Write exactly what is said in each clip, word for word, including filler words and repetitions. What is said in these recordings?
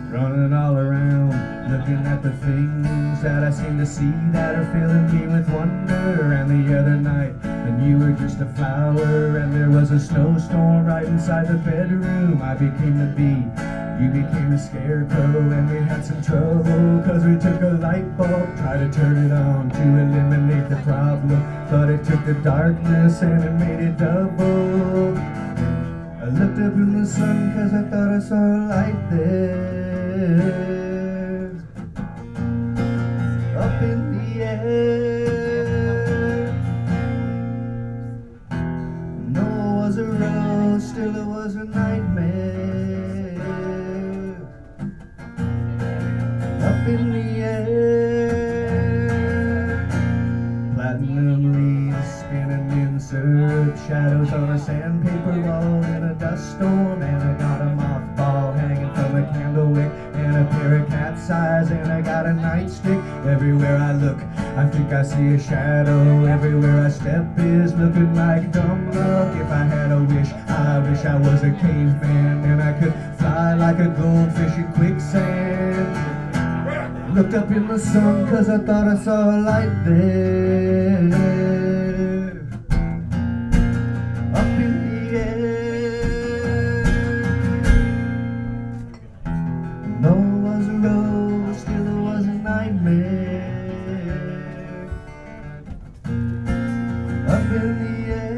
running all around, looking at the things that I seem to see that are filling me with wonder. And the other night, and you were just a flower, and there was a snowstorm right inside the bedroom. I became the bee, you became the scarecrow, and we had some trouble, cause we took a light bulb, tried to turn it on to eliminate the problem, but it took the darkness and it made it double. I looked up in the sun cause I thought I saw a light there, up in the air. No, it was a rose, still it was a nightmare, up in the air. Platinum leaves spinning in syrup, shadows on a sandpaper wall in a dust storm, and I got a mothball hanging from a candle wick, and a pair of cat's eyes, and I got a nightstick. Everywhere I look, I think I see a shadow. Everywhere I step is looking like dumb luck. If I had a wish, I wish I was a caveman, and I could fly like a goldfish in quicksand. Looked up in the sun cause I thought I saw a light there, up in the air. No, it was a rose, still it was a nightmare, up in the air.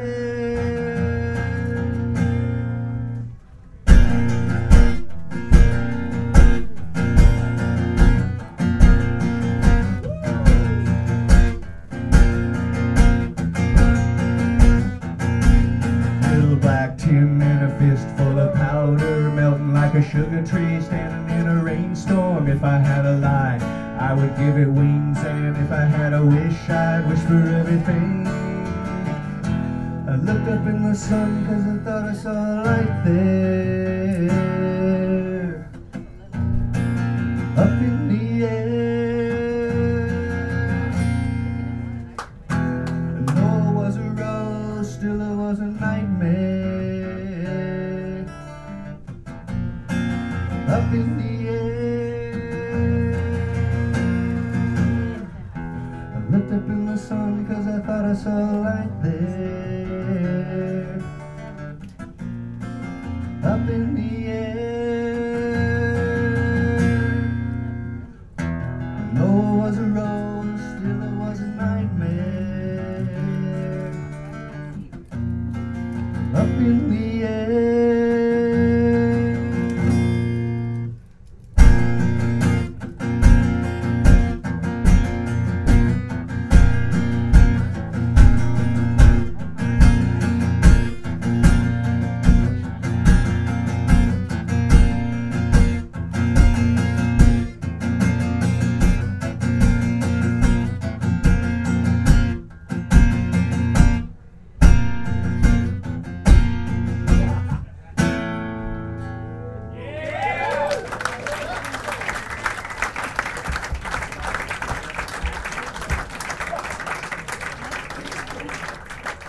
Black tin and a fistful of powder, melting like a sugar tree standing in a rainstorm. If I had a lie, I would give it wings, and if I had a wish, I'd wish for everything. I looked up in the sun cause I thought I saw a light there, up in the air. No, it was a rose, still it was a nightmare, up in the air. I looked up in the sun cause I thought I saw a light there, up in the air. No, it was a rose, still it was a nightmare, up in the air.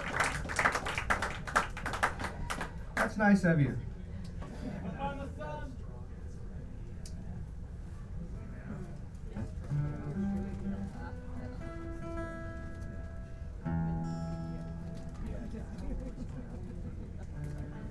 That's nice of you. Up on the sun.